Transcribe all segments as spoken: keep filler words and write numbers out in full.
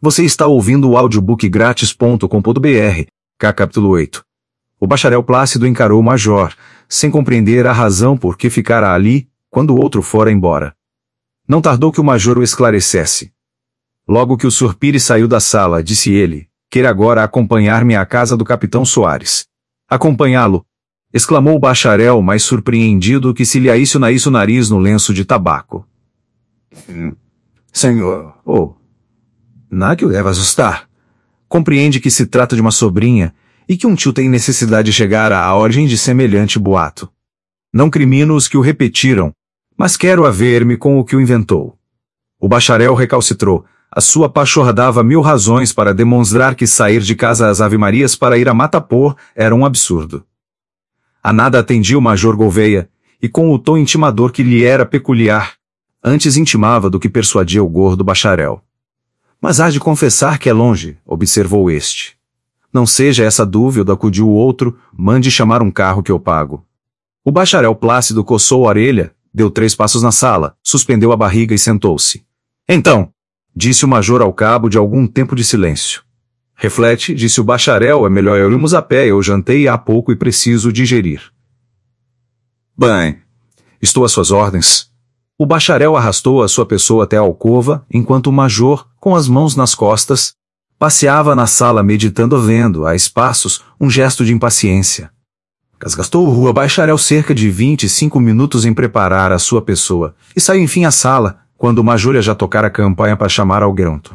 Você está ouvindo o audiobook grátis ponto com ponto br, K capítulo oito. O bacharel Plácido encarou o major, sem compreender a razão por que ficara ali, quando o outro fora embora. Não tardou que o major o esclarecesse. Logo que o senhor Pires saiu da sala, disse ele, quer agora acompanhar-me à casa do capitão Soares. Acompanhá-lo? Exclamou o bacharel, mais surpreendido que se lhe aísse o nariz no lenço de tabaco. Hum, senhor, oh, nada que o leva a assustar. Compreende que se trata de uma sobrinha, e que um tio tem necessidade de chegar à ordem de semelhante boato. Não crimino os que o repetiram, mas quero haver-me com o que o inventou. O bacharel recalcitrou. A sua pachorra dava mil razões para demonstrar que sair de casa às Ave-Marias para ir a Matapor era um absurdo. A nada atendia o major Gouveia, e com o tom intimador que lhe era peculiar, antes intimava do que persuadia o gordo bacharel. Mas há de confessar que é longe, observou este. Não seja essa dúvida, acudiu o outro, mande chamar um carro que eu pago. O bacharel Plácido coçou a orelha, deu três passos na sala, suspendeu a barriga e sentou-se. Então, disse o major ao cabo de algum tempo de silêncio. Reflete, disse o bacharel, é melhor irmos a pé, eu jantei há pouco e preciso digerir. Bem, estou às suas ordens. O bacharel arrastou a sua pessoa até a alcova, enquanto o major, com as mãos nas costas, passeava na sala meditando vendo, a espaços, um gesto de impaciência. Gastou o rua bacharel cerca de vinte e cinco minutos em preparar a sua pessoa, e saiu enfim à sala, quando o major ia já tocar a campanha para chamar ao grãoto.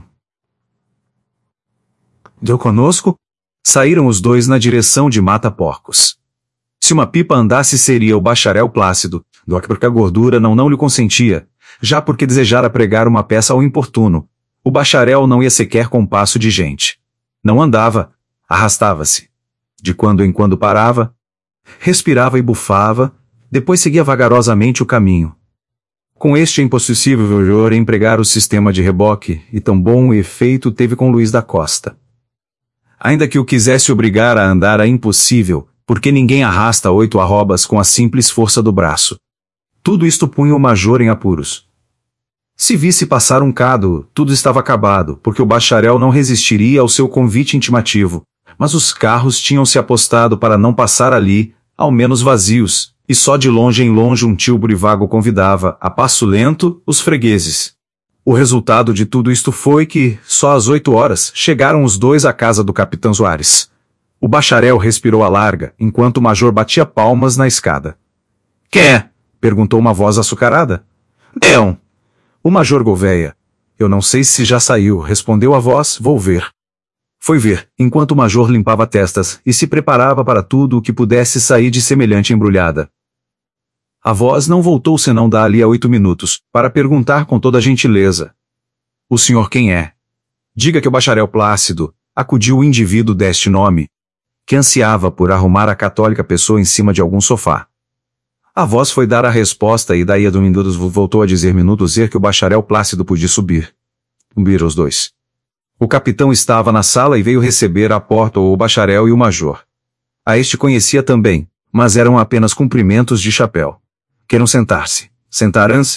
Deu conosco? Saíram os dois na direção de Mata-Porcos. Se uma pipa andasse seria o bacharel Plácido, do que porque a gordura não não lhe consentia, já porque desejara pregar uma peça ao importuno. O bacharel não ia sequer com passo de gente. Não andava, arrastava-se. De quando em quando parava, respirava e bufava, depois seguia vagarosamente o caminho. Com este impossível valor empregar o sistema de reboque, e tão bom efeito teve com Luís da Costa. Ainda que o quisesse obrigar a andar a impossível, porque ninguém arrasta oito arrobas com a simples força do braço. Tudo isto punha o major em apuros. Se visse passar um cado, tudo estava acabado, porque o bacharel não resistiria ao seu convite intimativo, mas os carros tinham-se apostado para não passar ali, ao menos vazios, e só de longe em longe um tílburi vago convidava, a passo lento, os fregueses. O resultado de tudo isto foi que, só às oito horas, chegaram os dois à casa do capitão Soares. O bacharel respirou a larga, enquanto o major batia palmas na escada. — Quer? — perguntou uma voz açucarada. — Deon. O major Gouveia. — Eu não sei se já saiu, respondeu a voz, vou ver. Foi ver, enquanto o major limpava testas, e se preparava para tudo o que pudesse sair de semelhante embrulhada. A voz não voltou senão dali a oito minutos, para perguntar com toda a gentileza. — O senhor quem é? Diga que o bacharel Plácido, acudiu o indivíduo deste nome, que ansiava por arrumar a católica pessoa em cima de algum sofá. A voz foi dar a resposta e daí a do minutos voltou a dizer minutos er que o bacharel Plácido podia subir. Subiram os dois. O capitão estava na sala e veio receber à porta o bacharel e o major. A este conhecia também, mas eram apenas cumprimentos de chapéu. Queiram sentar-se. Sentaram-se,